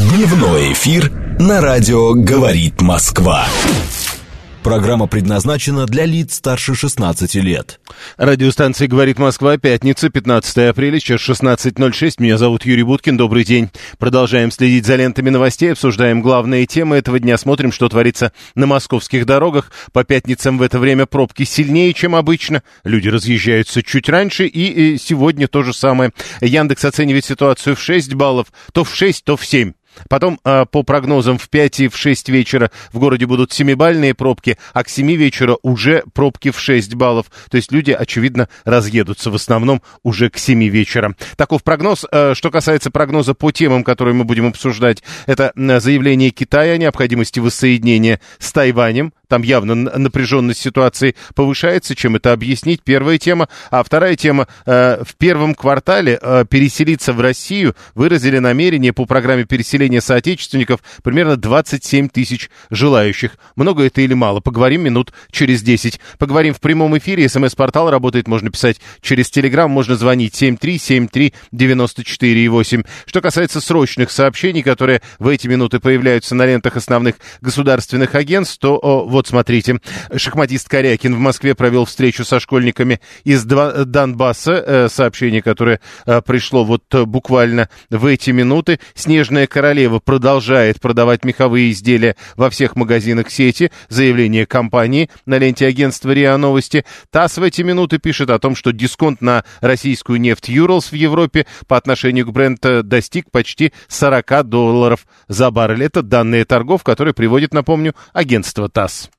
Дневной эфир на радио «Говорит Москва». Программа предназначена для лиц старше 16 лет. Радиостанция «Говорит Москва», пятница, 15 апреля, сейчас 16:06. Меня зовут Юрий Буткин, добрый день. Продолжаем следить за лентами новостей, обсуждаем главные темы этого дня, смотрим, что творится на московских дорогах. По пятницам в это время пробки сильнее, чем обычно. Люди разъезжаются чуть раньше, и сегодня то же самое. Яндекс оценивает ситуацию в 6 баллов, то в 6, то в 7. Потом, по прогнозам, в 5 и в 6 вечера в городе будут 7-бальные пробки, а к 7 вечера уже пробки в 6 баллов. То есть люди, очевидно, разъедутся в основном уже к 7 вечера. Таков прогноз. Что касается прогноза по темам, которые мы будем обсуждать, это заявление Китая о необходимости воссоединения с Тайванем. Там явно напряженность ситуации повышается. Чем это объяснить? Первая тема. А вторая тема. В первом квартале переселиться в Россию выразили намерение по программе переселения соотечественников примерно 27 тысяч желающих. Много это или мало? Поговорим минут через 10. Поговорим в прямом эфире. СМС-портал работает. Можно писать через Телеграм. Можно звонить 7373948. Что касается срочных сообщений, которые в эти минуты появляются на лентах основных государственных агентств, то вот смотрите, шахматист Корякин в Москве провел встречу со школьниками из Донбасса. Сообщение, которое пришло вот буквально в эти минуты. Снежная королева продолжает продавать меховые изделия во всех магазинах сети. Заявление компании на ленте агентства РИА Новости. ТАСС в эти минуты пишет о том, что дисконт на российскую нефть Юралс в Европе по отношению к Бренту достиг почти $40 за баррель. Это данные торгов, которые приводит, напомню, агентство ТАСС.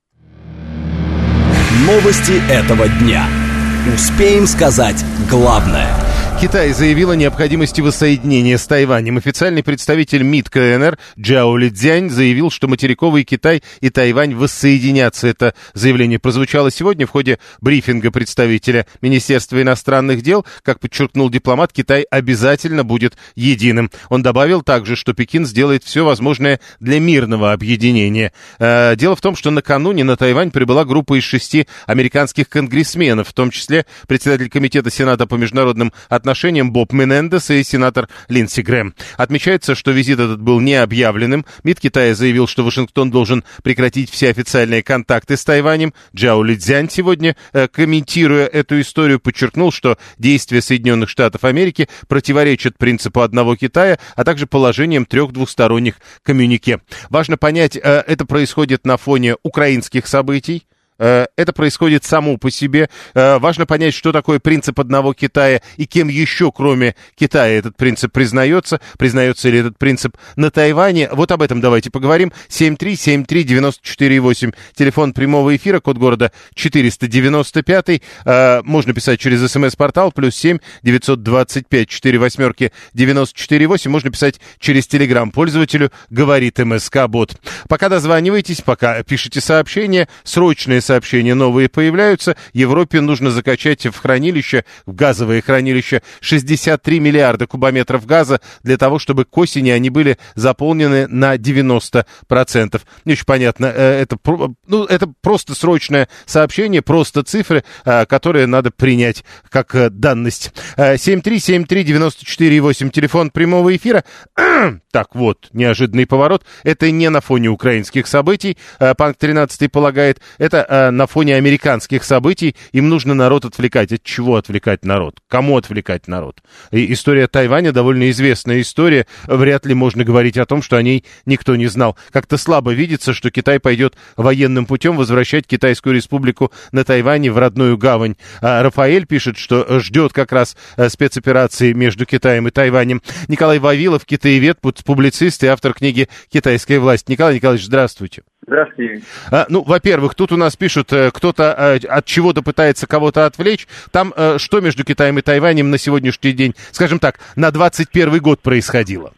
Новости этого дня. Успеем сказать главное. Китай заявил о необходимости воссоединения с Тайванем. Официальный представитель МИД КНР Джао Лидзянь заявил, что материковый Китай и Тайвань воссоединятся. Это заявление прозвучало сегодня в ходе брифинга представителя Министерства иностранных дел. Как подчеркнул дипломат, Китай обязательно будет единым. Он добавил также, что Пекин сделает все возможное для мирного объединения. Дело в том, что накануне на Тайвань прибыла группа из 6 американских конгрессменов, в том числе председатель Комитета Сената по международным отношениям Боб Менендес и сенатор Линдси Грэм. Отмечается, что визит этот был необъявленным. МИД Китая заявил, что Вашингтон должен прекратить все официальные контакты с Тайванем. Джао Лидзянь сегодня, комментируя эту историю, подчеркнул, что действия Соединенных Штатов Америки противоречат принципу одного Китая, а также положениям 3 двусторонних коммюнике. Важно понять, это происходит на фоне украинских событий. Это происходит само по себе. Важно понять, что такое принцип одного Китая и кем еще, кроме Китая, этот принцип признается. Признается ли этот принцип на Тайване? Вот об этом давайте поговорим. 7373948. Телефон прямого эфира, код города 495. Можно писать через СМС-портал +7 925 48 948. Можно писать через Телеграм пользователю «Говорит МСК-бот». Пока дозваниваетесь, пока пишите сообщения, срочные сообщения новые появляются. Европе нужно закачать в хранилище, в газовые хранилища 63 миллиарда кубометров газа для того, чтобы к осени они были заполнены на 90%. Не очень понятно, это просто срочное сообщение, просто цифры, которые надо принять как данность. 7373948, телефон прямого эфира. Так вот, неожиданный поворот. Это не на фоне украинских событий. Панк 13 полагает, это на фоне американских событий. Им нужно народ отвлекать. От чего отвлекать народ? Кому отвлекать народ? И история Тайваня довольно известная история. Вряд ли можно говорить о том, что о ней никто не знал. Как-то слабо видится, что Китай пойдет военным путем возвращать Китайскую республику на Тайване в родную гавань. А Рафаэль пишет, что ждет как раз спецоперации между Китаем и Тайванем. Николай Вавилов, китаевед, публицист и автор книги «Китайская власть». Николай Николаевич, здравствуйте. Здравствуйте. Во-первых, тут у нас пишут, кто-то от чего-то пытается кого-то отвлечь. Там что между Китаем и Тайванем на сегодняшний день, скажем так, на 21 год происходило?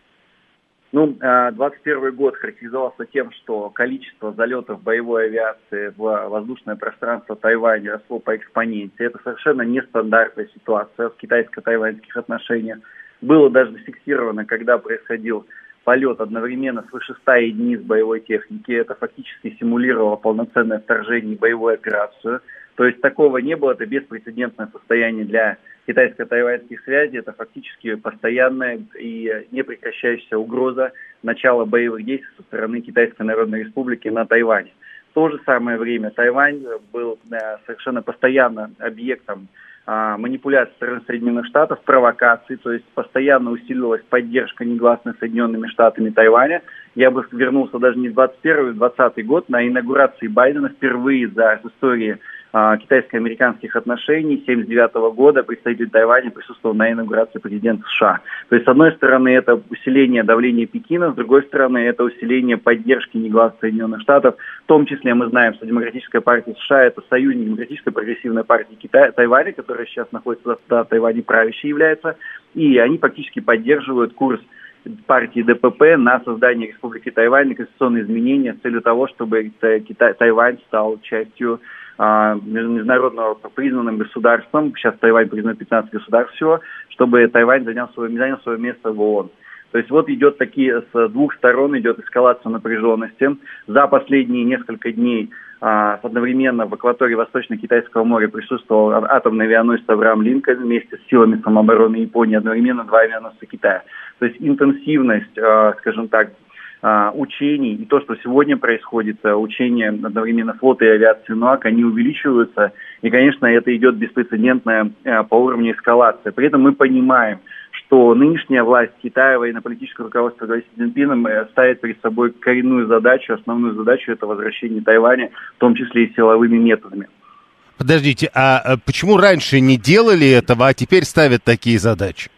21 год характеризовался тем, что количество залетов боевой авиации в воздушное пространство Тайваня росло по экспоненте. Это совершенно нестандартная ситуация в китайско-тайваньских отношениях. Было даже зафиксировано, когда происходил полет одновременно свыше 100 единиц боевой техники. Это фактически симулировало полноценное вторжение и боевую операцию. То есть такого не было, это беспрецедентное состояние для китайско-тайваньских связей, это фактически постоянная и непрекращающаяся угроза начала боевых действий со стороны Китайской Народной Республики на Тайване. В то же самое время Тайвань был совершенно постоянно объектом манипуляций со стороны Соединенных Штатов, провокаций, то есть постоянно усиливалась поддержка негласная Соединенными Штатами Тайваня. Я бы вернулся даже не в 21 а в 20 год, на инаугурации Байдена впервые за истории китайско-американских отношений 1979 года представитель Тайваня присутствовал на инаугурации президента США. То есть, с одной стороны, это усиление давления Пекина, с другой стороны, это усиление поддержки негласных Соединенных Штатов. В том числе мы знаем, что Демократическая партия США – это союзник Демократической прогрессивной партии Тайваня, которая сейчас находится в Тайване, правящей является, и они фактически поддерживают курс партии ДПП на создание Республики Тайвань, на конституционные изменения с целью того, чтобы Тайвань стал частью международного признанным государством. Сейчас Тайвань признан 15 государств всего, чтобы Тайвань занял свое место в ООН. То есть вот идет с двух сторон идет эскалация напряженности. За последние несколько дней одновременно в акватории Восточно-Китайского моря присутствовал атомный авианосец Авраам Линкольн вместе с силами самообороны Японии, одновременно 2 авианосца Китая. То есть интенсивность, скажем так, учений и то, что сегодня происходит, учения одновременно флота и авиации НУАК, они увеличиваются, и, конечно, это идет беспрецедентная по уровню эскалация. При этом мы понимаем, что нынешняя власть Китая, военно-политическое руководство Си Цзиньпином ставит перед собой коренную задачу, основную задачу – это возвращение Тайваня, в том числе и силовыми методами. Подождите, а почему раньше не делали этого, а теперь ставят такие задачи?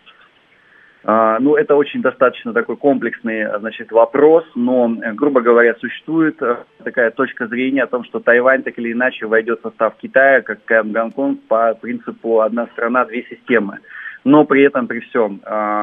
Это очень достаточно такой комплексный, вопрос, но, грубо говоря, существует такая точка зрения о том, что Тайвань так или иначе войдет в состав Китая, как Гонконг, по принципу «одна страна, две системы». Но при этом при всем,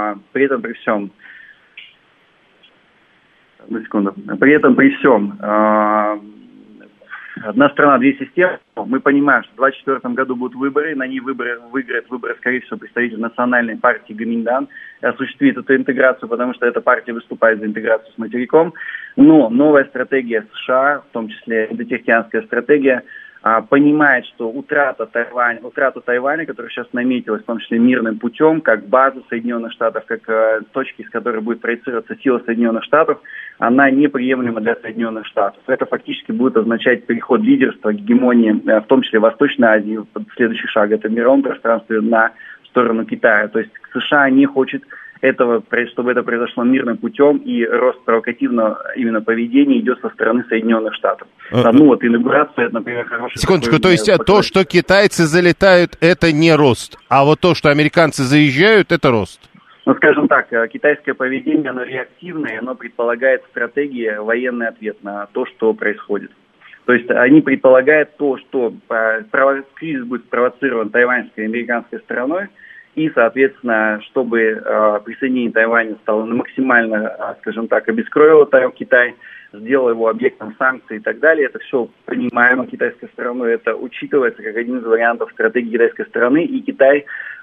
одна страна, две системы. Мы понимаем, что в 2024 году будут выборы, на них выиграет выборы, скорее всего, представитель национальной партии Гоминдан, осуществит эту интеграцию, потому что эта партия выступает за интеграцию с материком. Но новая стратегия США, в том числе индотихоокеанская стратегия, понимает, что утрата Тайваня, которая сейчас наметилась, в том числе мирным путем, как база Соединенных Штатов, как точки, из которой будет проецироваться сила Соединенных Штатов, она неприемлема для Соединенных Штатов. Это фактически будет означать переход лидерства, гегемонии, в том числе Восточной Азии, следующий шаг, это в мировом пространстве, на сторону Китая. То есть США не хочет чтобы это произошло мирным путем, и рост провокативного именно поведения идет со стороны Соединенных Штатов. Инаугурация, это, например, хороший... Секундочку, то есть то, что китайцы залетают, это не рост, а вот то, что американцы заезжают, это рост? Скажем так, китайское поведение, оно реактивное, оно предполагает стратегии, военный ответ на то, что происходит. То есть они предполагают то, что кризис будет спровоцирован тайваньской и американской стороной, и, соответственно, чтобы присоединение Тайваня стало максимально, скажем так, обескровило Китай, сделало его объектом санкций и так далее. Это все понимаемо китайской стороной, это учитывается как один из вариантов стратегии китайской стороны, и Китай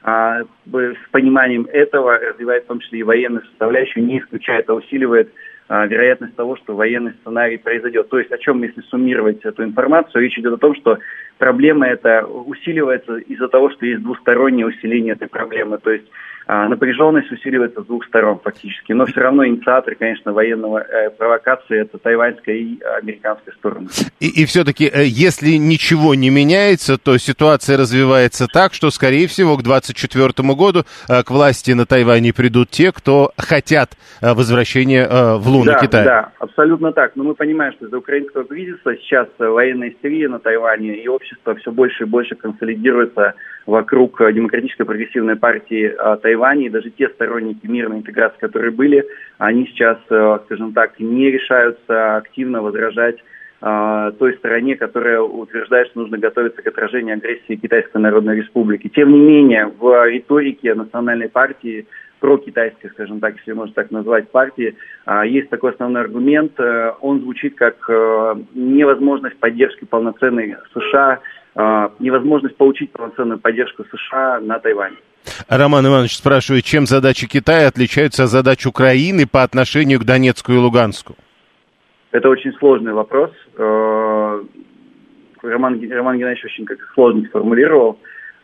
с пониманием этого развивает в том числе и военную составляющую, не исключает, а усиливает вероятность того, что военный сценарий произойдет. То есть, о чем, если суммировать эту информацию, речь идет о том, что проблема эта усиливается из-за того, что есть двустороннее усиление этой проблемы. То есть напряженность усиливается с двух сторон фактически. Но все равно инициатор, конечно, военного провокации – это тайваньская и американская сторона. И все-таки, если ничего не меняется, то ситуация развивается так, что, скорее всего, к 2024 году к власти на Тайване придут те, кто хотят возвращения в луны Китая. Да, абсолютно так. Но мы понимаем, что из-за украинского кризиса сейчас военная истерия на Тайване, и общество все больше и больше консолидируется вокруг Демократической прогрессивной партии Тайваня, и даже те сторонники мирной интеграции, которые были, они сейчас, скажем так, не решаются активно возражать той стороне, которая утверждает, что нужно готовиться к отражению агрессии Китайской Народной Республики. Тем не менее, в риторике национальной партии, прокитайской, скажем так, если можно так назвать, партии, есть такой основной аргумент, он звучит как невозможность поддержки полноценной США, невозможность получить полноценную поддержку США на Тайване. Роман Иванович спрашивает, чем задачи Китая отличаются от задач Украины по отношению к Донецку и Луганску? Это очень сложный вопрос. Роман Геннадьевич очень сложно сформулировал.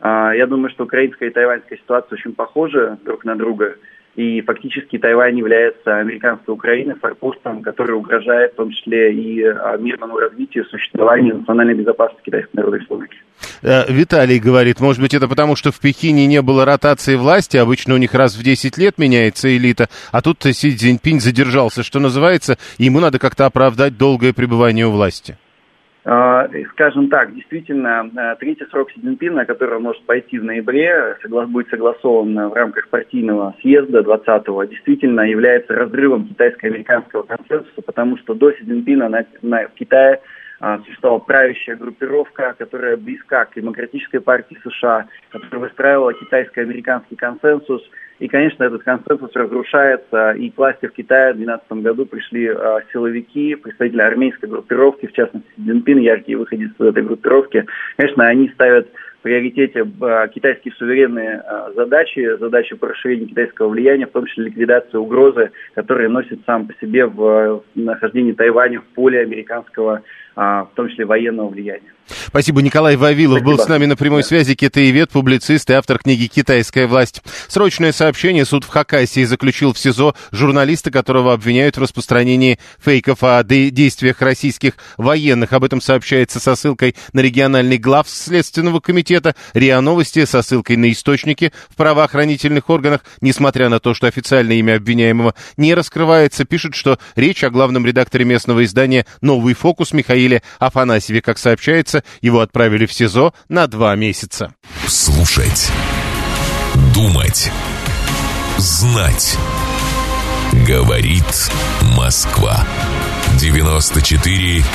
Я думаю, что украинская и тайваньская ситуация очень похожи друг на друга. И фактически Тайвань является американской Украиной форпостом, который угрожает в том числе и мирному развитию, существованию национальной безопасности Китайской Народной Республики. Виталий говорит, может быть, это потому, что в Пекине не было ротации власти, обычно у них раз в 10 лет меняется элита, а тут Си Цзиньпинь задержался, что называется, и ему надо как-то оправдать долгое пребывание у власти. Скажем так, действительно, третий срок Си Цзиньпина, который может пойти в ноябре, будет согласован в рамках партийного съезда 20-го, действительно является разрывом китайско-американского консенсуса, потому что до Си Цзиньпина в Китае существовала правящая группировка, которая близка к демократической партии США, которая выстраивала китайско-американский консенсус. И, конечно, этот консенсус разрушается, и к власти в Китае в 2012 году пришли силовики, представители армейской группировки, в частности, Си Цзиньпин, яркие выходцы из этой группировки. Конечно, они ставят в приоритете китайские суверенные задачи по расширению китайского влияния, в том числе ликвидацию угрозы, которая носит сам по себе в нахождении Тайваня в поле американского, в том числе военного влияния. Спасибо. Николай Вавилов был с нами на прямой связи, китаевед, публицист и автор книги «Китайская власть». Срочное сообщение. Суд в Хакассии заключил в СИЗО журналиста, которого обвиняют в распространении фейков о действиях российских военных. Об этом сообщается со ссылкой на региональный глав Следственного комитета, РИА Новости со ссылкой на источники в правоохранительных органах. Несмотря на то, что официальное имя обвиняемого не раскрывается, пишут, что речь о главном редакторе местного издания «Новый фокус» Михаиле Афанасьеве. Как сообщается, его отправили в СИЗО на 2 месяца. Слушать, думать, знать. Говорит Москва. 94,8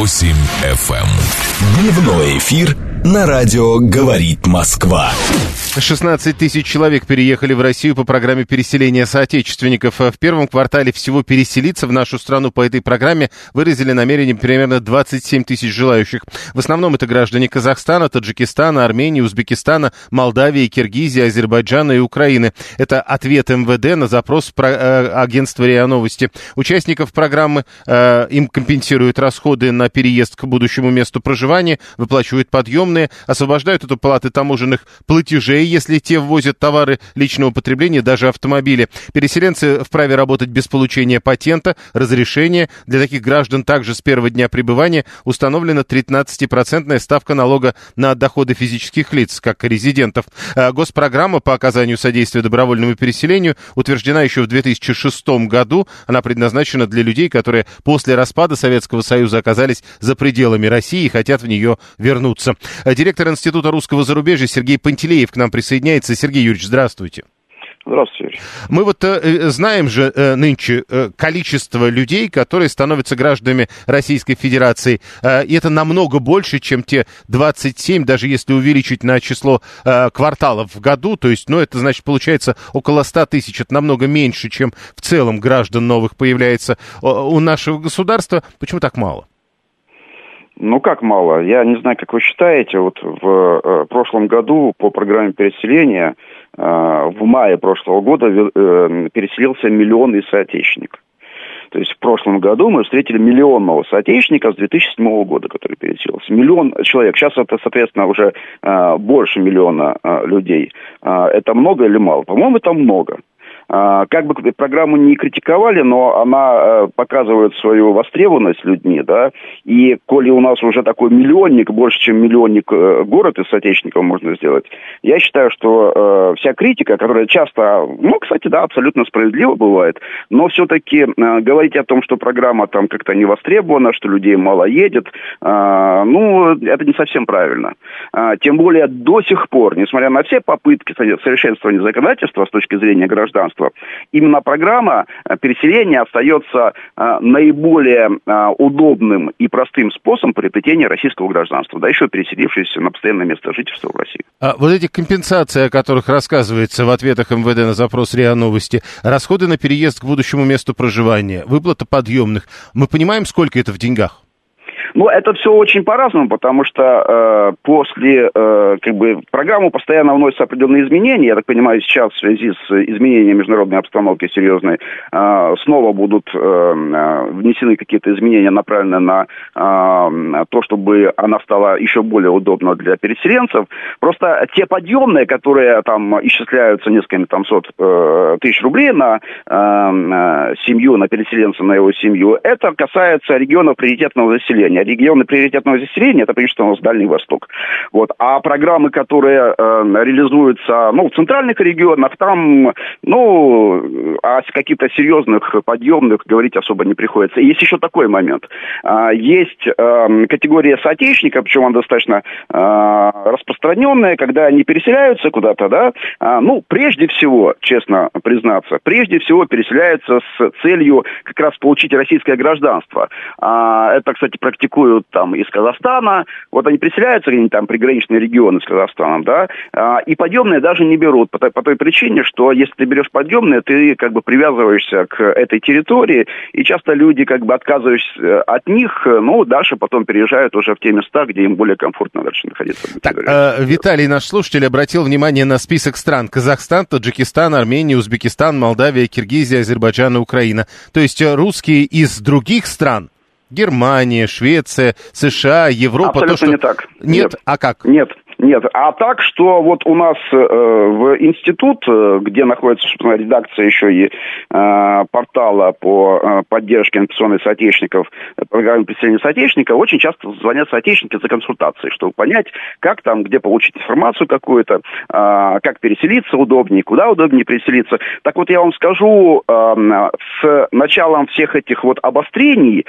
FM. Дневной эфир на радио «Говорит Москва». 16 тысяч человек переехали в Россию по программе переселения соотечественников. В первом квартале всего переселиться в нашу страну по этой программе выразили намерение примерно 27 тысяч желающих. В основном это граждане Казахстана, Таджикистана, Армении, Узбекистана, Молдавии, Киргизии, Азербайджана и Украины. Это ответ МВД на запрос агентства РИА Новости. Участников программы им компенсируют расходы на переезд к будущему месту проживания, выплачивают подъемные, освобождают от уплаты таможенных платежей, если те ввозят товары личного потребления, даже автомобили. Переселенцы вправе работать без получения патента, разрешения. Для таких граждан также с первого дня пребывания установлена 13% ставка налога на доходы физических лиц, как резидентов. Госпрограмма по оказанию содействия добровольному переселению утверждена еще в 2006 году. Она предназначена для людей, которые после распада Советского Союза оказались за пределами России и хотят в нее вернуться. Директор Института русского зарубежья Сергей Пантелеев к нам присоединяется. Сергей Юрьевич, здравствуйте. Здравствуйте. Мы вот знаем же нынче количество людей, которые становятся гражданами Российской Федерации, и это намного больше, чем те 27, даже если увеличить на число кварталов в году, то есть, это значит, получается около 100 тысяч, это намного меньше, чем в целом граждан новых появляется у нашего государства. Почему так мало? Как мало? Я не знаю, как вы считаете. Вот в прошлом году по программе переселения в мае прошлого года переселился 1 миллионный соотечественник. То есть в прошлом году мы встретили миллионного соотечественника с 2007 года, который переселился. 1 миллион человек. Сейчас это, соответственно, уже больше 1 миллиона людей. Это много или мало? По-моему, это много. Как бы программу не критиковали, но она показывает свою востребованность людьми, да, и коли у нас уже такой миллионник, больше, чем миллионник город из соотечественников можно сделать, я считаю, что вся критика, которая часто, кстати, да, абсолютно справедливо бывает, но все-таки говорить о том, что программа там как-то не востребована, что людей мало едет, это не совсем правильно. Тем более до сих пор, несмотря на все попытки совершенствования законодательства с точки зрения гражданства, именно программа переселения остается наиболее удобным и простым способом приобретения российского гражданства, да еще переселившись на постоянное место жительства в России. Вот эти компенсации, о которых рассказывается в ответах МВД на запрос РИА Новости, расходы на переезд к будущему месту проживания, выплата подъемных, мы понимаем, сколько это в деньгах? Ну, это все очень по-разному, потому что после программу постоянно вносятся определенные изменения. Я так понимаю, сейчас в связи с изменением международной обстановки серьезной снова будут внесены какие-то изменения, направленные на то, чтобы она стала еще более удобна для переселенцев. Просто те подъемные, которые там исчисляются несколькими сот тысяч рублей на семью, на переселенца, на его семью, это касается регионов приоритетного заселения. Регионы приоритетного заселения, это прежде всего у нас Дальний Восток. Вот. А программы, которые реализуются в центральных регионах, там о каких-то серьезных подъемных говорить особо не приходится. И есть еще такой момент. Есть категория соотечественников, причем она достаточно распространенная, когда они переселяются куда-то, да, прежде всего, честно признаться, переселяются с целью как раз получить российское гражданство. Это, кстати, практикуют там из Казахстана. Вот они переселяются где-нибудь там приграничные регионы с Казахстаном, да, и подъемные даже не берут по той причине, что если ты берешь подъемные, ты как бы привязываешься к этой территории, и часто люди как бы отказываются от них, дальше потом переезжают уже в те места, где им более комфортно дальше находиться. Так, Виталий, наш слушатель, обратил внимание на список стран: Казахстан, Таджикистан, Армения, Узбекистан, Молдавия, Киргизия, Азербайджан и Украина. То есть русские из других стран, Германия, Швеция, США, Европа... Абсолютно не так. Нет? А как? Нет, а так, что вот у нас в институт, где находится, собственно, редакция еще и портала по поддержке информационных соотечественников, программы переселения соотечественников, очень часто звонят соотечественники за консультацией, чтобы понять, как там, где получить информацию какую-то, как переселиться удобнее, куда удобнее переселиться. Так вот, я вам скажу, с началом всех этих вот обострений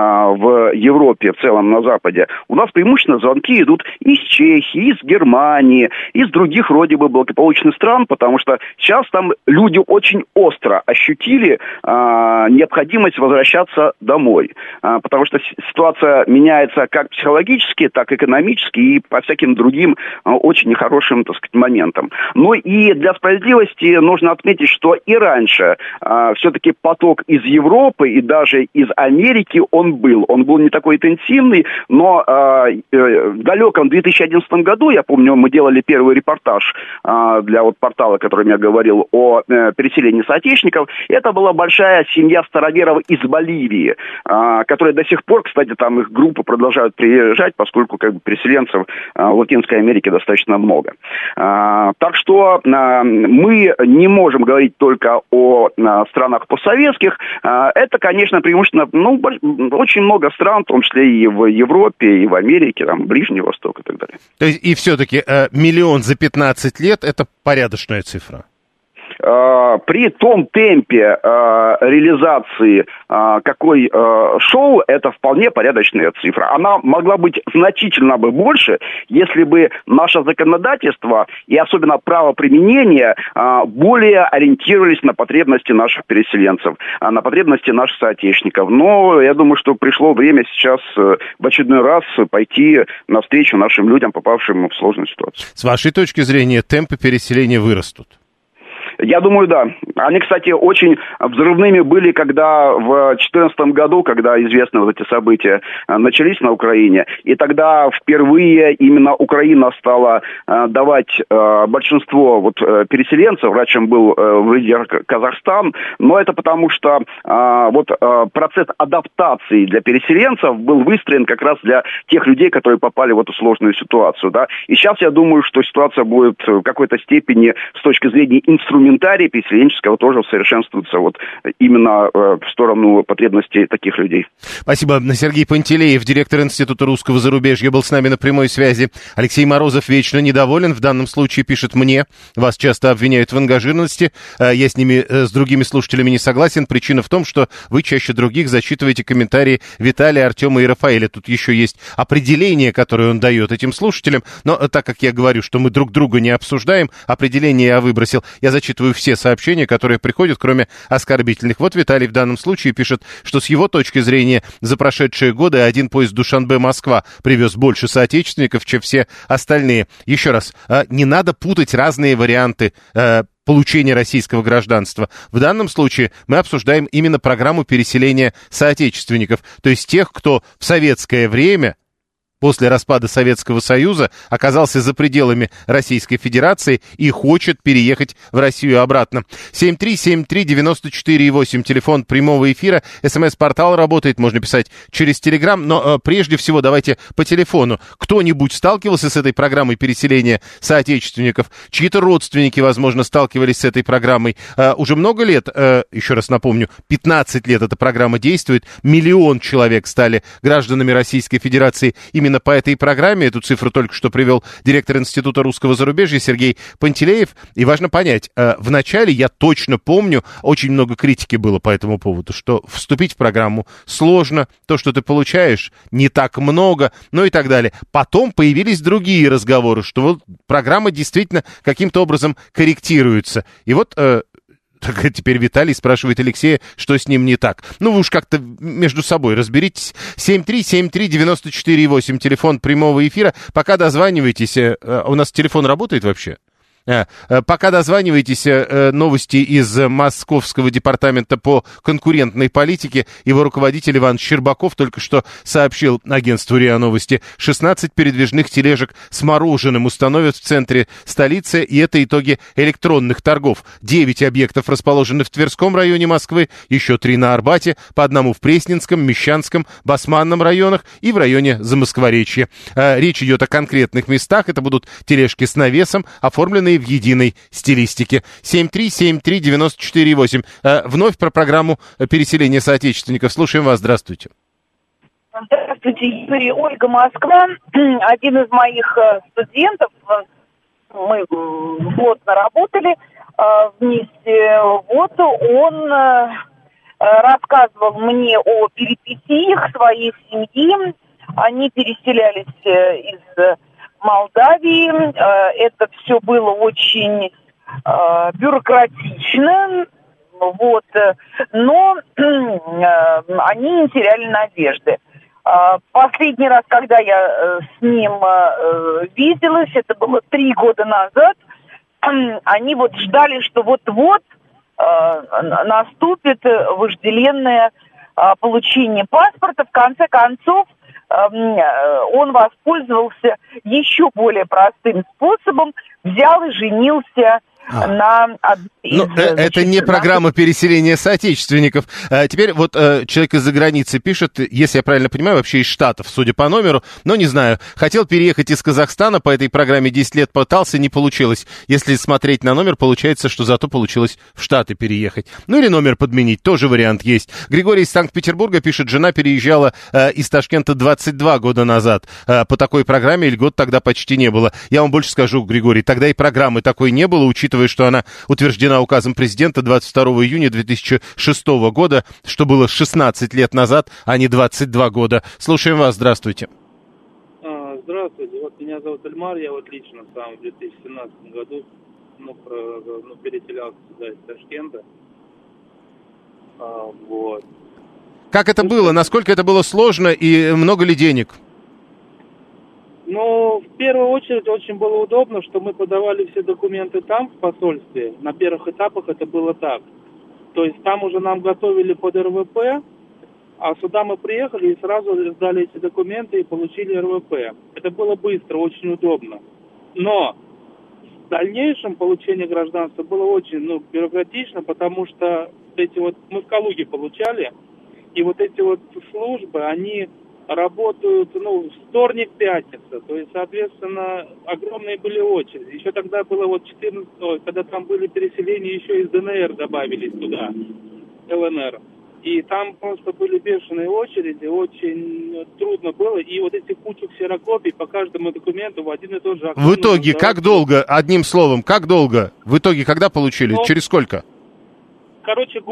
в Европе, в целом на Западе, у нас преимущественно звонки идут из Чехии, из Германии, из других вроде бы благополучных стран, потому что сейчас там люди очень остро ощутили необходимость возвращаться домой, потому что ситуация меняется как психологически, так и экономически и по всяким другим очень нехорошим, так сказать, моментам. Ну и для справедливости нужно отметить, что и раньше все-таки поток из Европы и даже из Америки он был не такой интенсивный, но в далеком 2011 году, я помню, мы делали первый репортаж для вот портала, о котором я говорил, о переселении соотечественников. Это была большая семья староверов из Боливии, которые до сих пор, кстати, там их группы продолжают приезжать, поскольку как бы переселенцев в Латинской Америке достаточно много. Так что мы не можем говорить только о странах постсоветских. Это, конечно, преимущественно очень много стран, в том числе и в Европе, и в Америке, там, Ближний Восток и так далее. То есть и все-таки 1 миллион за 15 лет – это порядочная цифра? При том темпе реализации какой шел, это вполне порядочная цифра. Она могла быть значительно бы больше, если бы наше законодательство и особенно правоприменение более ориентировались на потребности наших переселенцев, на потребности наших соотечественников. Но я думаю, что пришло время сейчас в очередной раз пойти навстречу нашим людям, попавшим в сложную ситуацию. С вашей точки зрения, темпы переселения вырастут? Я думаю, да. Они, кстати, очень взрывными были, когда в 2014 году, когда известны вот эти события начались на Украине, и тогда впервые именно Украина стала давать большинство вот переселенцев, раньше был в лидер Казахстан, но это потому что процесс адаптации для переселенцев был выстроен как раз для тех людей, которые попали в эту сложную ситуацию, да. И сейчас я думаю, что ситуация будет в какой-то степени с точки зрения инструментария переселенческого тоже усовершенствуется вот именно в сторону потребностей таких людей. Спасибо. Сергей Пантелеев, директор Института русского зарубежья, был с нами на прямой связи. Алексей Морозов вечно недоволен, в данном случае пишет мне. Вас часто обвиняют в ангажированности. Я с другими слушателями не согласен. Причина в том, что вы чаще других зачитываете комментарии Виталия, Артема и Рафаэля. Тут еще есть определение, которое он дает этим слушателям. Но так как я говорю, что мы друг друга не обсуждаем, определение я выбросил. Я зачитываю зачитываю все сообщения, которые приходят, кроме оскорбительных. Вот Виталий в данном случае пишет, что с его точки зрения за прошедшие годы один поезд Душанбе-Москва привез больше соотечественников, чем все остальные. Еще раз, не надо путать разные варианты получения российского гражданства. В данном случае мы обсуждаем именно программу переселения соотечественников, то есть тех, кто в советское время, после распада Советского Союза, оказался за пределами Российской Федерации и хочет переехать в Россию обратно. 7373948, телефон прямого эфира, СМС-портал работает, можно писать через Телеграм, но прежде всего давайте по телефону. Кто-нибудь сталкивался с этой программой переселения соотечественников? Чьи-то родственники, возможно, сталкивались с этой программой. Уже много лет, еще раз напомню, 15 лет эта программа действует, 1 миллион человек стали гражданами Российской Федерации именно по этой программе. Эту цифру только что привел директор Института русского зарубежья Сергей Пантелеев. И важно понять, вначале, я точно помню, очень много критики было по этому поводу, что вступить в программу сложно, то, что ты получаешь, не так много, ну и так далее. Потом появились другие разговоры, что вот программа действительно каким-то образом корректируется. И вот так теперь Виталий спрашивает Алексея, что с ним не так. Ну, вы уж как-то между собой разберитесь. 7373948, телефон прямого эфира. Пока дозваниваетесь, у нас телефон работает вообще? Пока дозваниваетесь, новости из Московского департамента по конкурентной политике. Его руководитель Иван Щербаков только что сообщил агентству РИА Новости. 16 передвижных тележек с мороженым установят в центре столицы, и это итоги электронных торгов. 9 объектов расположены в Тверском районе Москвы, еще 3 на Арбате, по одному в Пресненском, Мещанском, Басманном районах и в районе Замоскворечья. Речь идет о конкретных местах. Это будут тележки с навесом, оформленные в единой стилистике. 7373948. Вновь про программу переселения соотечественников. Слушаем вас. Здравствуйте. Здравствуйте, Юрий. Ольга, Москва. Один из моих студентов, мы плотно работали вместе. Вот он рассказывал мне о перипетиях своей семьи. Они переселялись из Молдавии. Это все было очень бюрократично, вот, но они не теряли надежды. Последний раз, когда я с ним виделась, это было 3 года назад, они вот ждали, что вот-вот наступит вожделенное получение паспорта. В конце концов, он воспользовался еще более простым способом, взял и женился на... это не программа переселения соотечественников. Теперь вот человек из-за границы пишет, если я правильно понимаю, вообще из Штатов, судя по номеру, но не знаю, хотел переехать из Казахстана, по этой программе 10 лет пытался, не получилось. Если смотреть на номер, получается, что зато получилось в Штаты переехать. Ну или номер подменить, тоже вариант есть. Григорий из Санкт-Петербурга пишет, жена переезжала из Ташкента 22 года назад. По такой программе льгот тогда почти не было. Я вам больше скажу, Григорий, тогда и программы такой не было, учитывая, что она утверждена указом президента 22 июня 2006 года, что было 16 лет назад, а не 22 года. Слушаем вас, здравствуйте. Здравствуйте, вот меня зовут Эльмар, я вот лично сам в 2017 году переселялся сюда из Ташкента. Вот. Как это было? Насколько это было сложно и много ли денег? Ну, в первую очередь очень было удобно, что мы подавали все документы там, в посольстве. На первых этапах это было так. То есть там уже нам готовили под РВП, а сюда мы приехали и сразу сдали эти документы и получили РВП. Это было быстро, очень удобно. Но в дальнейшем получение гражданства было очень бюрократично, потому что эти вот мы в Калуге получали, и вот эти вот службы, они работают, вторник, пятница. То есть, соответственно, огромные были очереди. Еще тогда было вот 14, когда там были переселения, еще из ДНР добавились туда, ЛНР. И там просто были бешеные очереди, очень трудно было. И вот эти кучу ксерокопий по каждому документу в один и тот же... В итоге, как долго, одним словом, как долго? В итоге, когда получили? Через сколько? Короче, год.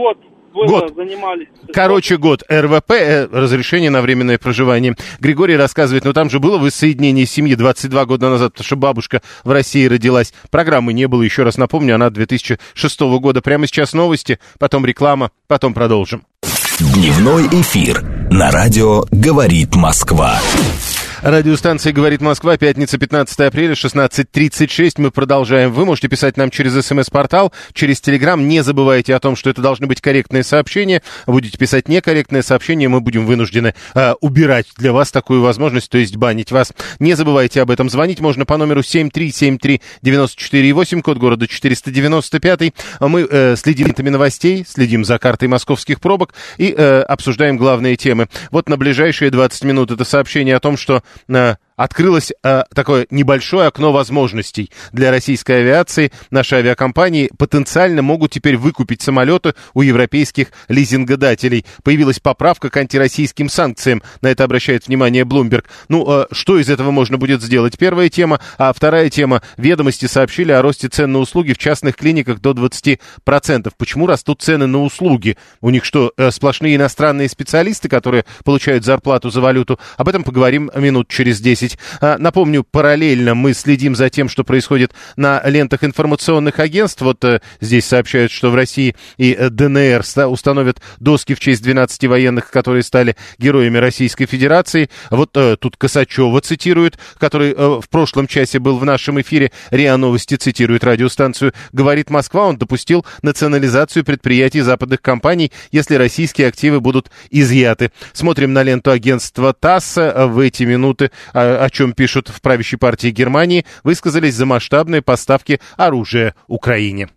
занимались... Короче, год. РВП, разрешение на временное проживание. Григорий рассказывает, там же было воссоединение семьи 22 года назад, потому что бабушка в России родилась. Программы не было, еще раз напомню, она 2006 года. Прямо сейчас новости, потом реклама, потом продолжим. Дневной эфир на радио «Говорит Москва». Радиостанция «Говорит Москва», пятница, 15 апреля, 16:36. Мы продолжаем. Вы можете писать нам через СМС-портал, через Телеграм. Не забывайте о том, что это должны быть корректные сообщения. Будете писать некорректные сообщения, мы будем вынуждены убирать для вас такую возможность, то есть банить вас. Не забывайте об этом. Звонить можно по номеру 7373948, код города 495. Мы следим за новостей, следим за картой московских пробок и обсуждаем главные темы. Вот на ближайшие 20 минут это сообщение о том, что открылось такое небольшое окно возможностей для российской авиации. Наши авиакомпании потенциально могут теперь выкупить самолеты у европейских лизингодателей. Появилась поправка к антироссийским санкциям. На это обращает внимание Bloomberg. Что из этого можно будет сделать? Первая тема. А вторая тема. Ведомости сообщили о росте цен на услуги в частных клиниках до 20%. Почему растут цены на услуги? У них что, сплошные иностранные специалисты, которые получают зарплату за валюту? Об этом поговорим минут через 10. Напомню, параллельно мы следим за тем, что происходит на лентах информационных агентств. Вот здесь сообщают, что в России и ДНР установят доски в честь 12 военных, которые стали героями Российской Федерации. Вот тут Косачева цитирует, который в прошлом часе был в нашем эфире. РИА Новости цитирует радиостанцию «Говорит Москва». Он допустил национализацию предприятий западных компаний, если российские активы будут изъяты. Смотрим на ленту агентства ТАСС. В эти минуты, о чем пишут в правящей партии Германии, высказались за масштабные поставки оружия Украине.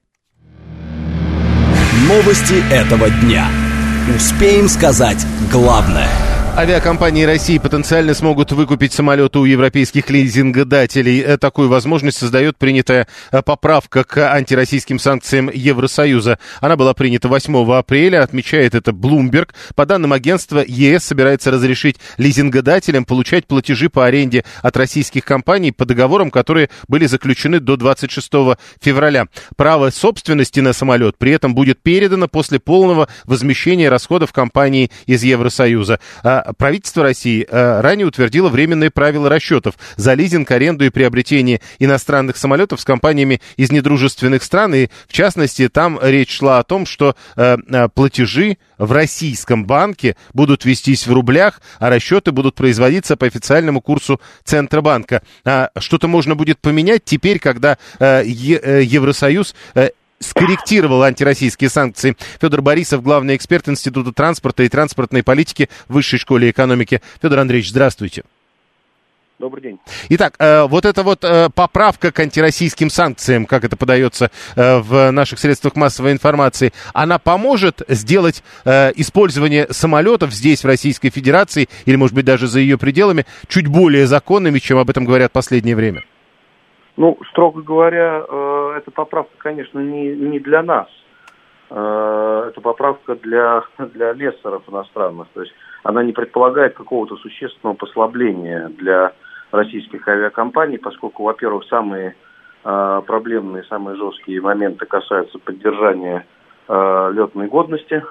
Новости этого дня. Успеем сказать главное. Авиакомпании России потенциально смогут выкупить самолеты у европейских лизингодателей. Такую возможность создает принятая поправка к антироссийским санкциям Евросоюза. Она была принята 8 апреля, отмечает это Bloomberg. По данным агентства, ЕС собирается разрешить лизингодателям получать платежи по аренде от российских компаний по договорам, которые были заключены до 26 февраля. Право собственности на самолет при этом будет передано после полного возмещения расходов компании из Евросоюза. Правительство России ранее утвердило временные правила расчетов за лизинг, аренду и приобретение иностранных самолетов с компаниями из недружественных стран. И, в частности, там речь шла о том, что платежи в российском банке будут вестись в рублях, а расчеты будут производиться по официальному курсу Центробанка. Что-то можно будет поменять теперь, когда Евросоюз скорректировал антироссийские санкции. Федор Борисов, главный эксперт Института транспорта и транспортной политики в Высшей школе экономики. Федор Андреевич, здравствуйте. Добрый день. Итак, вот эта вот поправка к антироссийским санкциям, как это подается в наших средствах массовой информации, она поможет сделать использование самолетов здесь, в Российской Федерации, или, может быть, даже за ее пределами, чуть более законными, чем об этом говорят в последнее время? Строго говоря, эта поправка, конечно, не для нас. Это поправка для лессоров иностранных. То есть она не предполагает какого-то существенного послабления для российских авиакомпаний, поскольку, во-первых, самые проблемные, самые жесткие моменты касаются поддержания летной годности.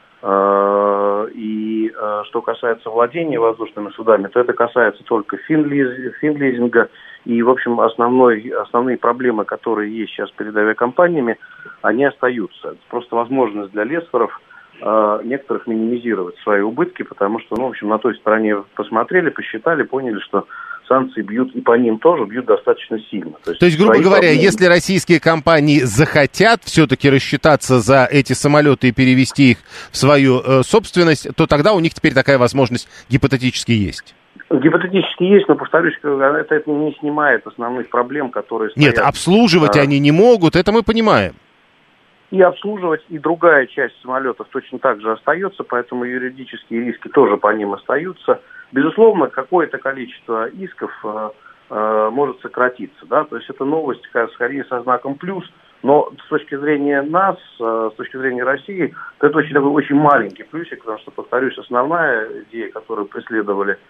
И что касается владения воздушными судами, то это касается только финлизинга. И, в общем, основные проблемы, которые есть сейчас перед авиакомпаниями, они остаются. Это просто возможность для лессоров некоторых минимизировать свои убытки, потому что, в общем, на той стороне посмотрели, посчитали, поняли, что санкции бьют, и по ним тоже бьют достаточно сильно. То есть грубо говоря, если российские компании захотят все-таки рассчитаться за эти самолеты и перевести их в свою собственность, то тогда у них теперь такая возможность гипотетически есть. Гипотетически есть, но, повторюсь, это не снимает основных проблем, которые стоят. Нет, обслуживать они не могут, это мы понимаем. И обслуживать, и другая часть самолетов точно так же остается, поэтому юридические риски тоже по ним остаются. Безусловно, какое-то количество исков может сократиться, да, то есть это новость скорее со знаком плюс, но с точки зрения нас, с точки зрения России, это очень маленький плюсик, потому что, повторюсь, основная идея, которую преследовали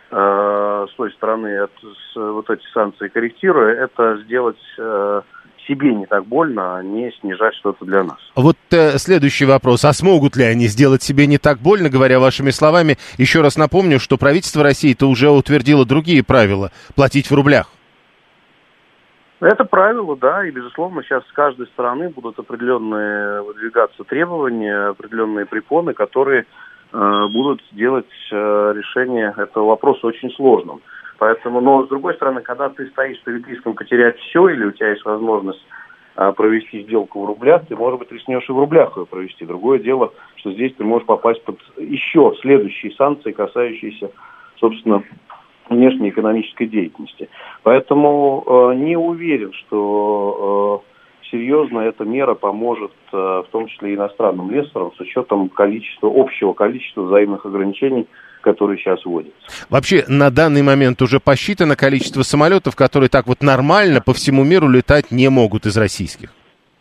с той стороны вот эти санкции корректируя, это сделать себе не так больно, а не снижать что-то для нас. Вот следующий вопрос. А смогут ли они сделать себе не так больно, говоря вашими словами? Еще раз напомню, что правительство России-то уже утвердило другие правила – платить в рублях. Это правило, да, и, безусловно, сейчас с каждой стороны будут определенные выдвигаться требования, определенные препоны, которые будут делать решение этого вопроса очень сложным. Поэтому, но, с другой стороны, когда ты стоишь перед риском потерять все, или у тебя есть возможность провести сделку в рублях, ты, может быть, рискнешь и в рублях ее провести. Другое дело, что здесь ты можешь попасть под еще следующие санкции, касающиеся, собственно, внешней экономической деятельности. Поэтому не уверен, что серьезно эта мера поможет, в том числе и иностранным инвесторам, с учетом общего количества взаимных ограничений, которые сейчас вводятся. Вообще, на данный момент уже посчитано количество самолетов, которые так вот нормально по всему миру летать не могут из российских?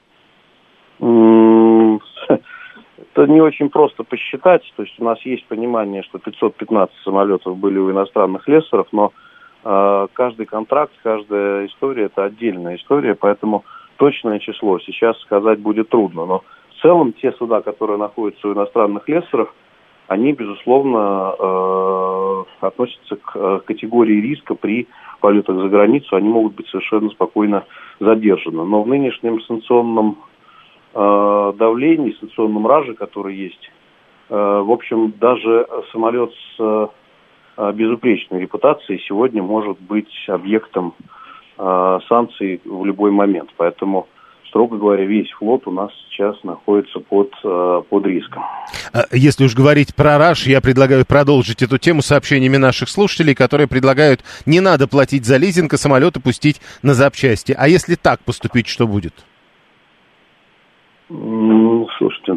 Это не очень просто посчитать. То есть у нас есть понимание, что 515 самолетов были у иностранных лессоров, но каждый контракт, каждая история – это отдельная история, поэтому точное число сейчас сказать будет трудно. Но в целом те суда, которые находятся у иностранных лессоров, они, безусловно, относятся к категории риска при полетах за границу. Они могут быть совершенно спокойно задержаны. Но в нынешнем санкционном давлении, санкционном раже, который есть, в общем, даже самолет с безупречной репутацией сегодня может быть объектом санкций в любой момент. Поэтому, строго говоря, весь флот у нас сейчас находится под риском. Если уж говорить про раш, я предлагаю продолжить эту тему сообщениями наших слушателей, которые предлагают: не надо платить за лизинг, а самолеты пустить на запчасти. А если так поступить, что будет? Слушайте,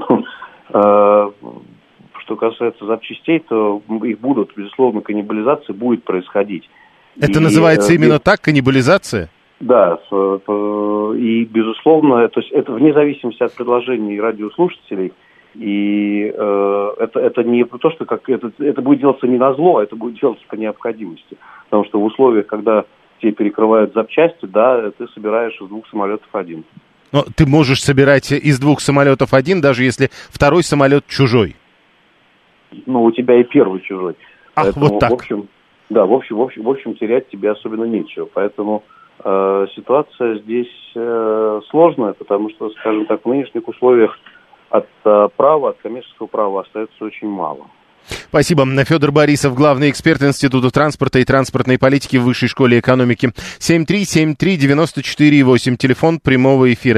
что касается запчастей, то их будут, безусловно, каннибализация будет происходить. Это называется именно так, каннибализация? Да, и, безусловно, то есть это вне зависимости от предложений радиослушателей, и это не то, что это будет делаться не на зло, а это будет делаться по необходимости. Потому что в условиях, когда тебе перекрывают запчасти, да, ты собираешь из 2 самолетов один. Но ты можешь собирать из 2 самолетов один, даже если второй самолет чужой. Ну, у тебя и первый чужой. Ах, поэтому, вот так. В общем, терять тебе особенно нечего. Поэтому ситуация здесь сложная, потому что, скажем так, в нынешних условиях от коммерческого права остается очень мало. Спасибо. Федор Борисов, главный эксперт Института транспорта и транспортной политики в Высшей школе экономики. 7373948, телефон прямого эфира.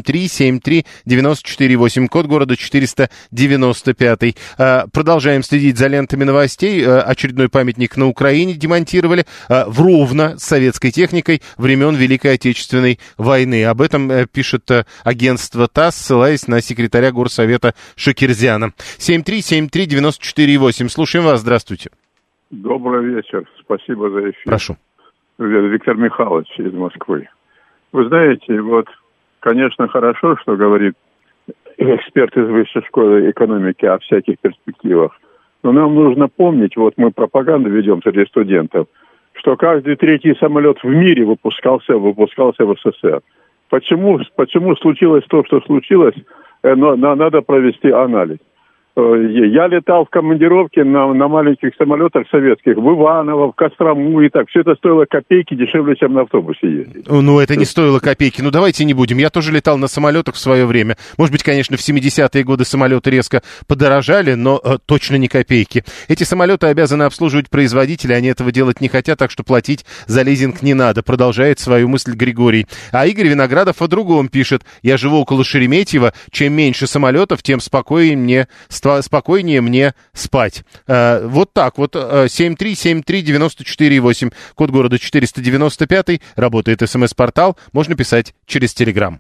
7373948, код города 495. Продолжаем следить за лентами новостей. Очередной памятник на Украине демонтировали в Ровно с советской техникой времен Великой Отечественной войны. Об этом пишет агентство ТАСС, ссылаясь на секретаря Горсовета Шакирзяна. 7373948. Слушаем вас, здравствуйте. Добрый вечер, спасибо за эфир. Прошу. Виктор Михайлович из Москвы. Вы знаете, вот, конечно, хорошо, что говорит эксперт из Высшей школы экономики о всяких перспективах, но нам нужно помнить, вот мы пропаганду ведем среди студентов, что каждый 3-й самолет в мире выпускался в СССР. Почему случилось то, что случилось, надо провести анализ. Я летал в командировке на маленьких самолетах советских в Иваново, в Кострому, и так. Все это стоило копейки, дешевле, чем на автобусе ездить. Ну, это не стоило копейки. Ну, давайте не будем. Я тоже летал на самолетах в свое время. Может быть, конечно, в 70-е годы самолеты резко подорожали, но точно не копейки. Эти самолеты обязаны обслуживать производители, они этого делать не хотят, так что платить за лизинг не надо. Продолжает свою мысль Григорий. А Игорь Виноградов о другом пишет. Я живу около Шереметьево. Чем меньше самолетов, тем спокойнее мне спать. Вот так вот. 7373948, код города 495. Работает СМС-портал. Можно писать через Телеграм.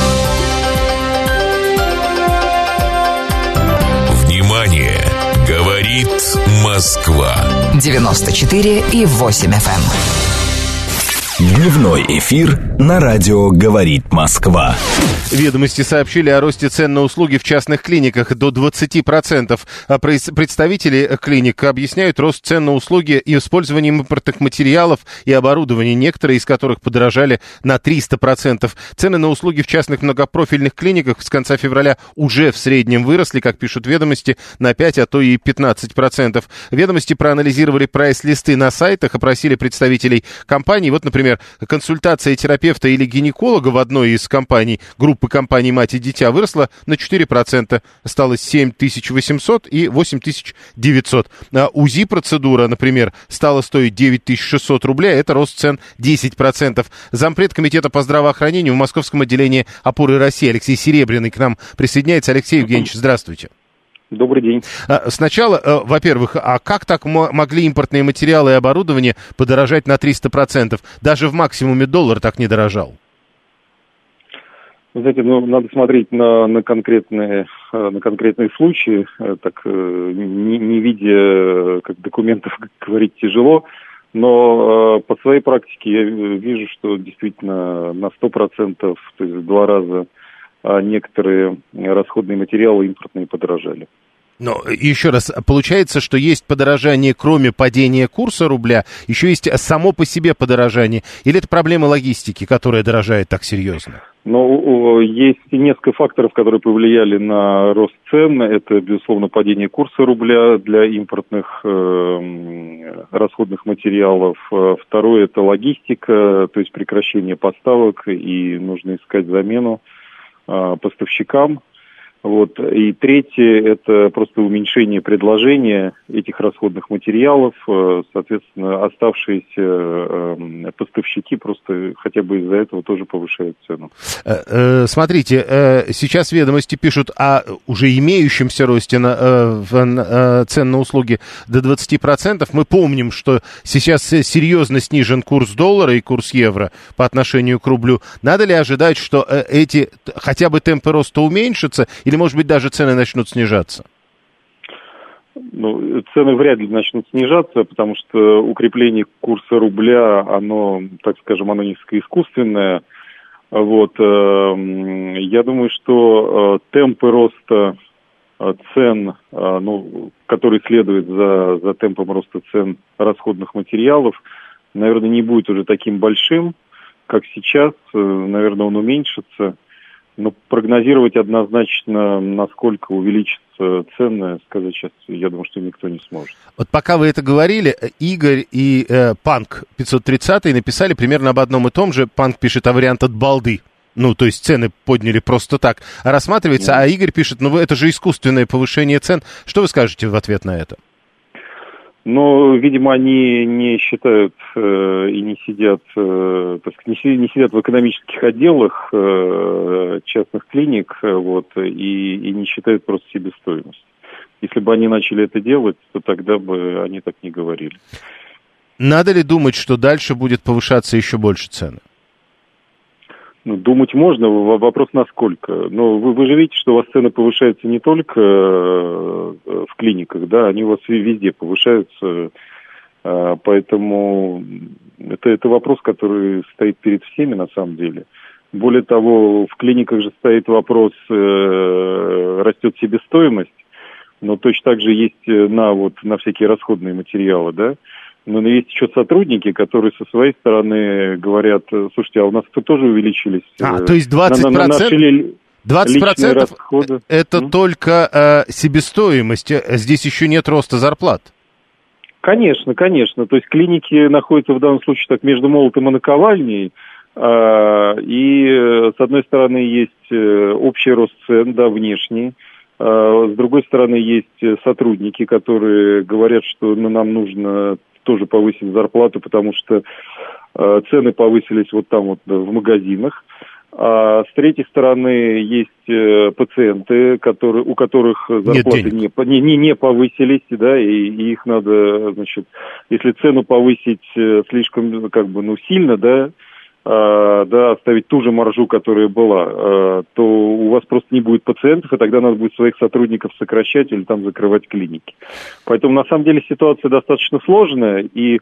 Внимание! Говорит Москва. 94,8 FM. Дневной эфир на радио «Говорит Москва». Ведомости сообщили о росте цен на услуги в частных клиниках до 20%. А представители клиник объясняют рост цен на услуги и использованием импортных материалов и оборудования, некоторые из которых подорожали на 300%. Цены на услуги в частных многопрофильных клиниках с конца февраля уже в среднем выросли, как пишут ведомости, на 5, а то и 15%. Ведомости проанализировали прайс-листы на сайтах, опросили представителей компаний. Вот, например, консультация терапевта или гинеколога в одной из компаний, группы компаний «Мать и дитя», выросла на 4%, осталось 7800 и 8900. А УЗИ-процедура, например, стала стоить 9600 рублей, это рост цен 10%. Зампред комитета по здравоохранению в московском отделении «Опоры России» Алексей Серебряный к нам присоединяется. Алексей Евгеньевич, здравствуйте. Добрый день. Сначала, во-первых, а как так могли импортные материалы и оборудование подорожать на 300%? Даже в максимуме доллар так не дорожал. Знаете, надо смотреть на конкретные случаи, так не видя как документов, говорить тяжело, но по своей практике я вижу, что действительно на 100%, то есть в 2 раза некоторые расходные материалы импортные подорожали. Но еще раз, получается, что есть подорожание, кроме падения курса рубля, еще есть само по себе подорожание? Или это проблема логистики, которая дорожает так серьезно? Ну, есть несколько факторов, которые повлияли на рост цен. Это, безусловно, падение курса рубля для импортных расходных материалов. Второе – это логистика, то есть прекращение поставок, и нужно искать замену поставщикам. Вот. И третье – это просто уменьшение предложения этих расходных материалов. Соответственно, оставшиеся поставщики просто хотя бы из-за этого тоже повышают цену. Смотрите, сейчас ведомости пишут о уже имеющемся росте цен на услуги до 20%. Мы помним, что сейчас серьезно снижен курс доллара и курс евро по отношению к рублю. Надо ли ожидать, что эти хотя бы темпы роста уменьшатся, или, может быть, даже цены начнут снижаться? Ну, цены вряд ли начнут снижаться, потому что укрепление курса рубля, оно, так скажем, оно несколько искусственное. Вот. Я думаю, что темпы роста цен, которые следуют за темпом роста цен расходных материалов, наверное, не будет уже таким большим, как сейчас. Наверное, он уменьшится. Но прогнозировать однозначно, насколько увеличатся цены, сказать сейчас, я думаю, что никто не сможет. Вот пока вы это говорили, Игорь и Панк 530 написали примерно об одном и том же. Панк пишет о вариант от балды. Ну, то есть цены подняли просто так. Рассматривается, а Игорь пишет, это же искусственное повышение цен. Что вы скажете в ответ на это? Но, видимо, они не считают и не сидят, не сидят в экономических отделах частных клиник, и не считают просто себестоимость. Если бы они начали это делать, то тогда бы они так не говорили. Надо ли думать, что дальше будет повышаться еще больше цены? Думать можно, вопрос насколько. Но вы же видите, что у вас цены повышаются не только в клиниках, да, они у вас везде повышаются. Поэтому это вопрос, который стоит перед всеми на самом деле. Более того, в клиниках же стоит вопрос, растет себестоимость, но точно так же есть на всякие расходные материалы, да. Но есть еще сотрудники, которые со своей стороны говорят, слушайте, а у нас тоже увеличились. То есть 20%? 20% это только себестоимость, здесь еще нет роста зарплат. Конечно. То есть клиники находятся в данном случае так между молотом и наковальней. И с одной стороны есть общий рост цен, да, внешний. С другой стороны есть сотрудники, которые говорят, что нам нужно тоже повысить зарплату, потому что цены повысились вот там вот в магазинах. А с третьей стороны есть пациенты, у которых зарплаты не повысились, да, и их надо, значит, если цену повысить слишком сильно, да, оставить ту же маржу, которая была, то у вас просто не будет пациентов, и тогда надо будет своих сотрудников сокращать или там закрывать клиники. Поэтому на самом деле ситуация достаточно сложная, и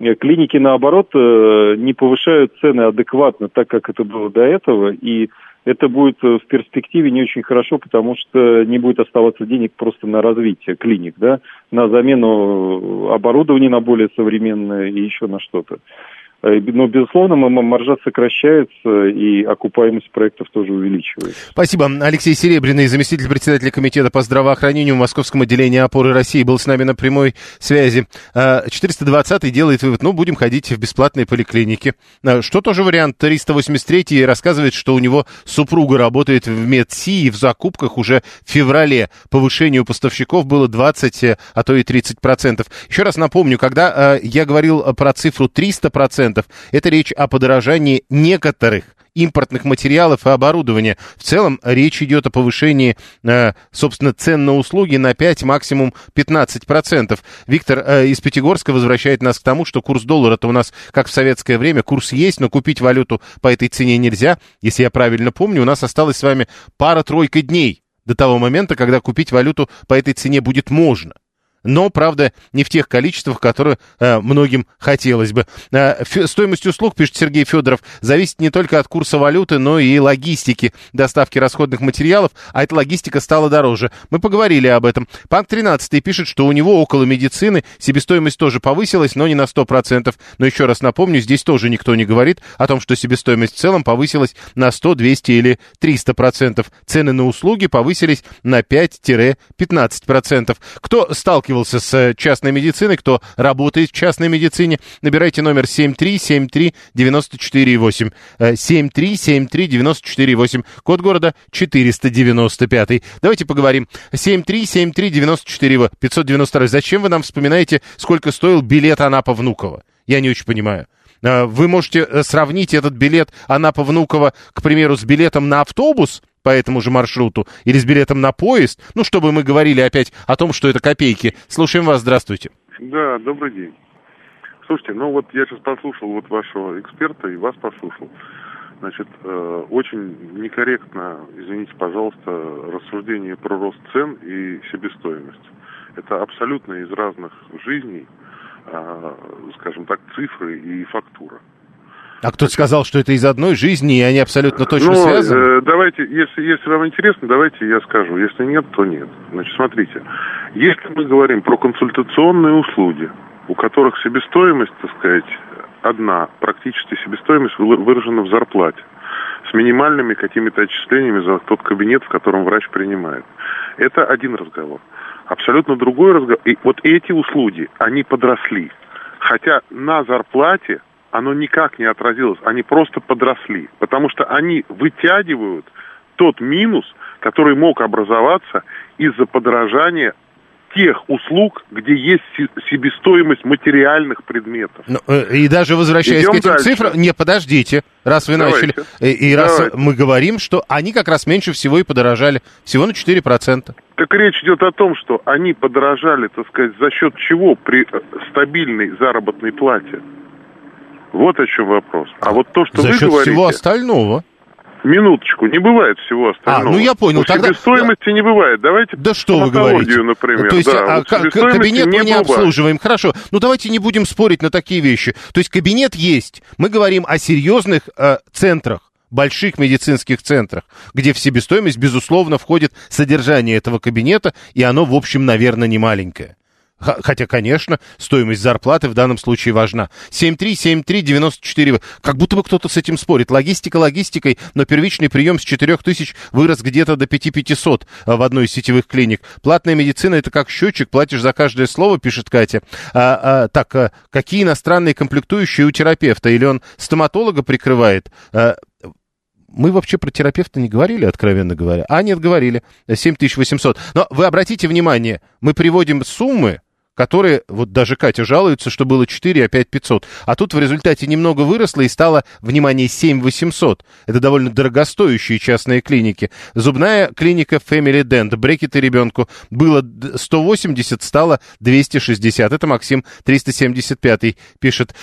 Клиники, наоборот, не повышают цены адекватно, так как это было до этого, и это будет в перспективе не очень хорошо, потому что не будет оставаться денег просто на развитие клиник, да, на замену оборудования на более современное и еще на что-то. Но, безусловно, маржа сокращается, и окупаемость проектов тоже увеличивается. Спасибо. Алексей Серебряный, заместитель председателя комитета по здравоохранению в Московском отделении «Опоры России», был с нами на прямой связи. 420-й делает вывод, будем ходить в бесплатные поликлиники. Что тоже вариант. 383-й рассказывает, что у него супруга работает в МедСи, и в закупках уже в феврале повышение у поставщиков было 20, а то и 30%. Еще раз напомню, когда я говорил про цифру 300%, это речь о подорожании некоторых импортных материалов и оборудования. В целом речь идет о повышении, собственно, цен на услуги на 5, максимум 15%. Виктор из Пятигорска возвращает нас к тому, что курс доллара-то у нас, как в советское время, курс есть, но купить валюту по этой цене нельзя. Если я правильно помню, у нас осталось с вами пара-тройка дней до того момента, когда купить валюту по этой цене будет можно. Но, правда, не в тех количествах, которые многим хотелось бы. Стоимость услуг, пишет Сергей Федоров, зависит не только от курса валюты, но и логистики доставки расходных материалов, а эта логистика стала дороже. Мы поговорили об этом. Панк 13 пишет, что у него около медицины себестоимость тоже повысилась, но не на 100%. Но еще раз напомню, здесь тоже никто не говорит о том, что себестоимость в целом повысилась на 100, 200 или 300%. Цены на услуги повысились на 5-15%. Кто сталкивался с частной медициной, кто работает в частной медицине, набирайте номер 7373948. 7373948. Код города 495. Давайте поговорим. 7373948. 592. Зачем вы нам вспоминаете, сколько стоил билет Анапа-Внуково? Я не очень понимаю. Вы можете сравнить этот билет Анапа-Внуково, к примеру, с билетом на автобус по этому же маршруту или с билетом на поезд, чтобы мы говорили опять о том, что это копейки. Слушаем вас, здравствуйте. Да, добрый день. Слушайте, я сейчас послушал вашего эксперта и вас послушал. Значит, очень некорректно, извините, пожалуйста, рассуждение про рост цен и себестоимость. Это абсолютно из разных жизней, скажем так, цифры и фактура. А кто-то сказал, что это из одной жизни, и они абсолютно точно связаны? Давайте, если вам интересно, давайте я скажу. Если нет, то нет. Значит, смотрите. Если мы говорим про консультационные услуги, у которых себестоимость, так сказать, одна, практически себестоимость выражена в зарплате, с минимальными какими-то отчислениями за тот кабинет, в котором врач принимает. Это один разговор. Абсолютно другой разговор. И вот эти услуги, они подросли. Хотя на зарплате оно никак не отразилось, они просто подросли, потому что они вытягивают тот минус, который мог образоваться из-за подорожания тех услуг, где есть себестоимость материальных предметов. И даже возвращаясь к этим цифрам, подождите, раз вы начали, раз мы говорим, что они как раз меньше всего и подорожали, всего на 4%. Так речь идет о том, что они подорожали, так сказать, за счет чего при стабильной заработной плате. Вот о чем вопрос. А вот то, что вы говорите... За счет всего остального. Минуточку, не бывает всего остального. Я понял. Тогда... Себестоимости не бывает. Давайте что вы говорите? Например. То есть кабинет мы не обслуживаем. Хорошо. Давайте не будем спорить на такие вещи. То есть кабинет есть. Мы говорим о серьезных центрах, больших медицинских центрах, где в себестоимость, безусловно, входит содержание этого кабинета, и оно, в общем, наверное, не маленькое. Хотя, конечно, стоимость зарплаты в данном случае важна. 7373948. Как будто бы кто-то с этим спорит. Логистика логистикой, но первичный прием с 4000 вырос где-то до 5500 в одной из сетевых клиник. Платная медицина — это как счетчик, платишь за каждое слово, пишет Катя. Какие иностранные комплектующие у терапевта? Или он стоматолога прикрывает? Мы вообще про терапевта не говорили, откровенно говоря. Нет, говорили. 7800. Но вы обратите внимание, мы приводим суммы, которые, даже Катя жалуется, что было 4, а 5500. А тут в результате немного выросло и стало, внимание, 7800. Это довольно дорогостоящие частные клиники. Зубная клиника Family Dent, брекеты ребенку, было 180, стало 260. Это Максим 375 пишет.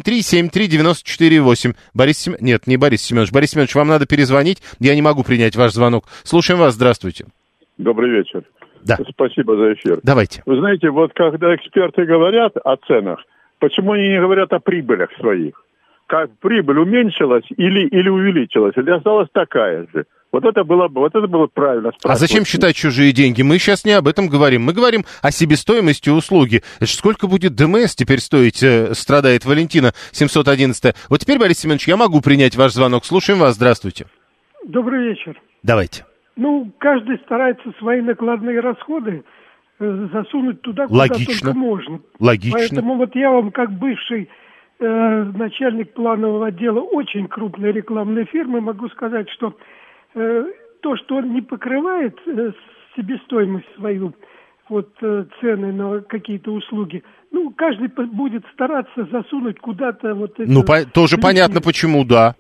7373948. Нет, не Борис Семенович. Борис Семенович, вам надо перезвонить. Я не могу принять ваш звонок. Слушаем вас. Здравствуйте. Добрый вечер. Да. Спасибо за эфир. Давайте. Вы знаете, когда эксперты говорят о ценах, Почему они не говорят о прибылях своих? Как прибыль уменьшилась или увеличилась, или осталась такая же? Вот это было правильно спрашивать. А зачем считать чужие деньги? Мы сейчас не об этом говорим. Мы говорим о себестоимости услуги. Это ж сколько будет ДМС теперь стоить, страдает Валентина, 711. Вот теперь, Борис Семенович, я могу принять ваш звонок. Слушаем вас. Здравствуйте. Добрый вечер. Давайте. Каждый старается свои накладные расходы засунуть туда, куда только можно. Логично. Поэтому вот я вам, как бывший начальник планового отдела очень крупной рекламной фирмы, могу сказать, что то, что он не покрывает себестоимость свою, цены на какие-то услуги, каждый будет стараться засунуть куда-то это... тоже понятно, почему, да.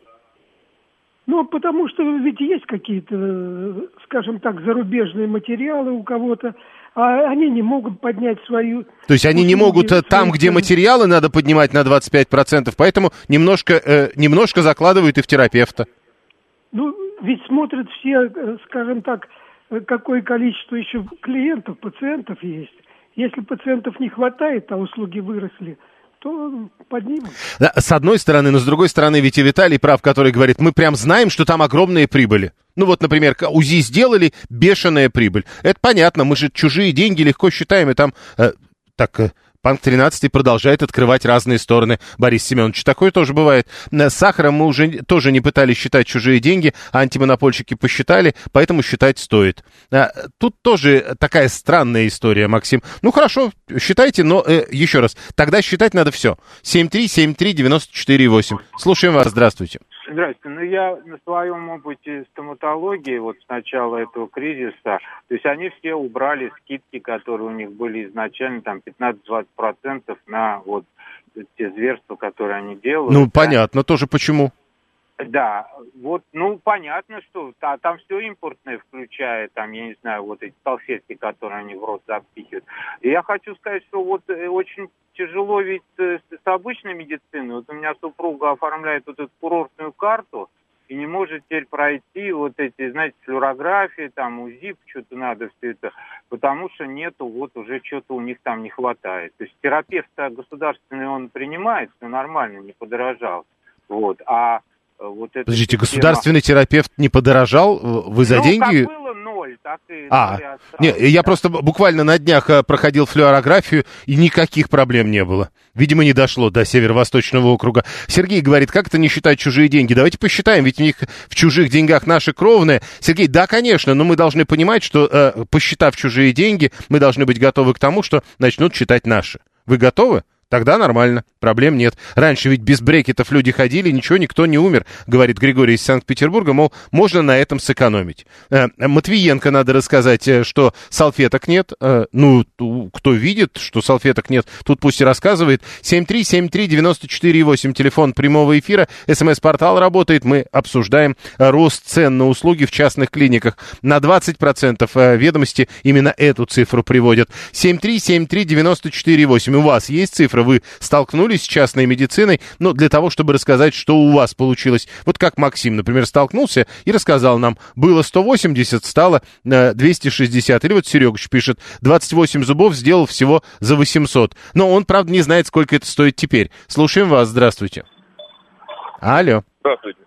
Потому что ведь есть какие-то, скажем так, зарубежные материалы у кого-то, а они не могут поднять свою... То есть они не могут там, где материалы надо поднимать на 25%, поэтому немножко закладывают и в терапевта. Ведь смотрят все, скажем так, какое количество еще клиентов, пациентов есть. Если пациентов не хватает, а услуги выросли, то поднимут. Да, с одной стороны, но с другой стороны, ведь и Виталий прав, который говорит, мы прям знаем, что там огромные прибыли. Например, УЗИ сделали, бешеная прибыль. Это понятно, мы же чужие деньги легко считаем, и там Банк 13 продолжает открывать разные стороны. Борис Семенович, такое тоже бывает. С сахаром мы уже тоже не пытались считать чужие деньги, а антимонопольщики посчитали, поэтому считать стоит. Тут тоже такая странная история, Максим. Хорошо, считайте, но еще раз, тогда считать надо все. 7373948. Слушаем вас, здравствуйте. Здравствуйте. Я на своем опыте стоматологии с начала этого кризиса, то есть они все убрали скидки, которые у них были изначально, 15-20% на те зверства, которые они делают. Понятно, тоже почему. Да, понятно, что там все импортное, включая, я не знаю, эти салфетки, которые они в рот запихивают. И я хочу сказать, что очень тяжело ведь с обычной медициной. У меня супруга оформляет эту курортную карту и не может теперь пройти эти, знаете, флюорографии, УЗИ, что-то надо все это, потому что нету, уже что-то у них там не хватает. То есть терапевт государственный он принимает, все нормально, не подорожал. Подождите, государственный терапевт не подорожал? Вы за деньги? Как было 0, так и 0 осталось. Я просто буквально на днях проходил флюорографию, и никаких проблем не было. Видимо, не дошло до Северо-Восточного округа. Сергей говорит, как это не считать чужие деньги? Давайте посчитаем, ведь у них в чужих деньгах наши кровные. Сергей, да, конечно, но мы должны понимать, что, посчитав чужие деньги, мы должны быть готовы к тому, что начнут считать наши. Вы готовы? Тогда нормально, проблем нет. Раньше ведь без брекетов люди ходили, никто не умер, говорит Григорий из Санкт-Петербурга, мол, можно на этом сэкономить. Матвиенко надо рассказать, что салфеток нет. Кто видит, что салфеток нет, тут пусть и рассказывает. 7373948, телефон прямого эфира, СМС-портал работает, мы обсуждаем рост цен на услуги в частных клиниках. На 20% ведомости именно эту цифру приводят. 7373948, у вас есть цифра? Вы столкнулись с частной медициной, для того, чтобы рассказать, что у вас получилось. Как Максим, например, столкнулся и рассказал нам, было 180, стало 260. Или Серегович пишет, 28 зубов сделал всего за 800. Но он, правда, не знает, сколько это стоит теперь. Слушаем вас, здравствуйте. Алло. Здравствуйте.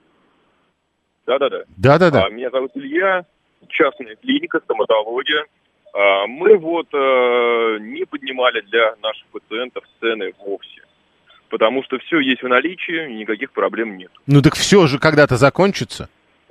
Да-да-да. Меня зовут Илья, частная клиника, стоматология. Мы не поднимали для наших пациентов цены вовсе, потому что все есть в наличии, и никаких проблем нет. Так все же когда-то закончится?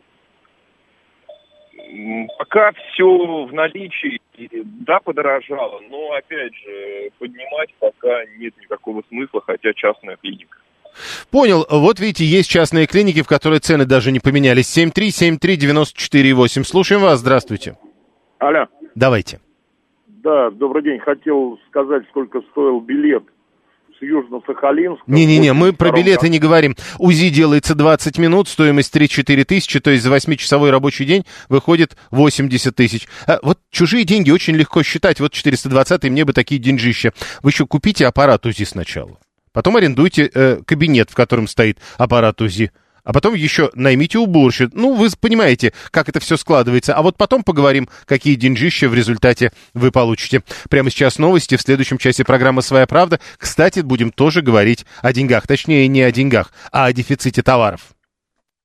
Пока все в наличии, да, подорожало, но, опять же, поднимать пока нет никакого смысла, хотя частная клиника. Понял. Видите, есть частные клиники, в которые цены даже не поменялись. 7373948. Слушаем вас. Здравствуйте. Алло. Давайте. Да, добрый день. Хотел сказать, сколько стоил билет с Южно-Сахалинска. Не-не-не, мы про билеты не говорим. УЗИ делается 20 минут, стоимость 3-4 тысячи, то есть за 8-часовой рабочий день выходит 80 тысяч. Чужие деньги очень легко считать. 420-й, мне бы такие деньжища. Вы еще купите аппарат УЗИ сначала. Потом арендуйте кабинет, в котором стоит аппарат УЗИ. А потом еще наймите уборщицу. Ну, вы понимаете, как это все складывается. А вот потом поговорим, какие деньжища в результате вы получите. Прямо сейчас новости. В следующем часе программы «Своя правда». Кстати, будем тоже говорить о деньгах. Точнее, не о деньгах, а о дефиците товаров.